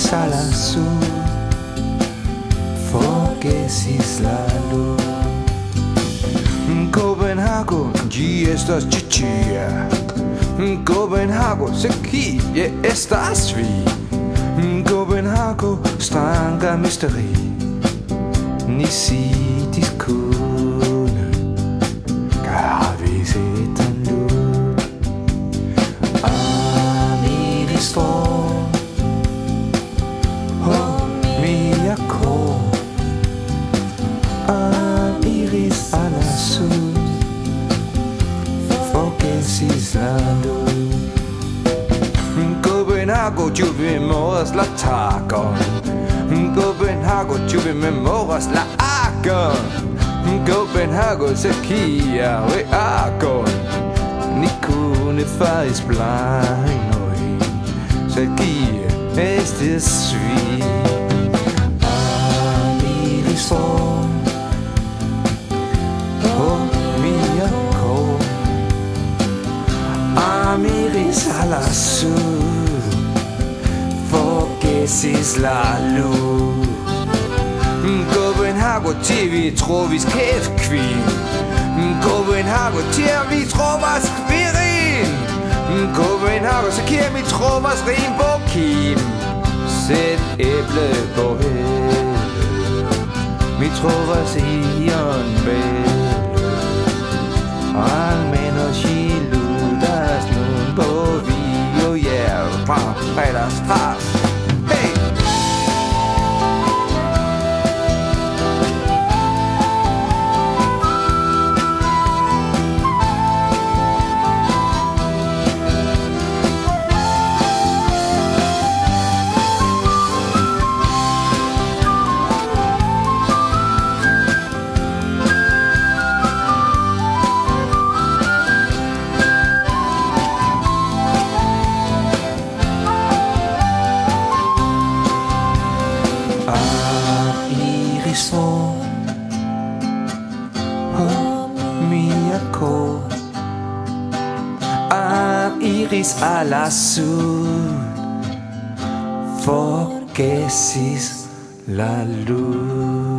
iris a l'azul, foquesis la luz. Copenhagen, estas chichia. Copenhagen, aquí estás vi. Copenhagen, stranga mysteri. Nisi diskune, gør vi set en lud. Amiris for, mia kor. Amiris a la sud, foquesis la luz. Copenhagen, juvimos la tagon. Copenhagen, juvimos la agon. Copenhagen, sekia we agon. Ni kunne faktisk blind øje. Sekia este svin. Amiris for, mia kor. Amiris a la sud, foquesis la luz. Copenhagen til vi tror vi skæft kvin. Copenhagen til vi tror vores kvirin. Copenhagen så kan vi tror vores rimbokim. Sæt æble på hælde, vi tror vores ion bælle. Al menos iludas nun på vi og ja, fredags fars. Hey! Iris for, mia kor. Iris a la sud, foquesis la luz.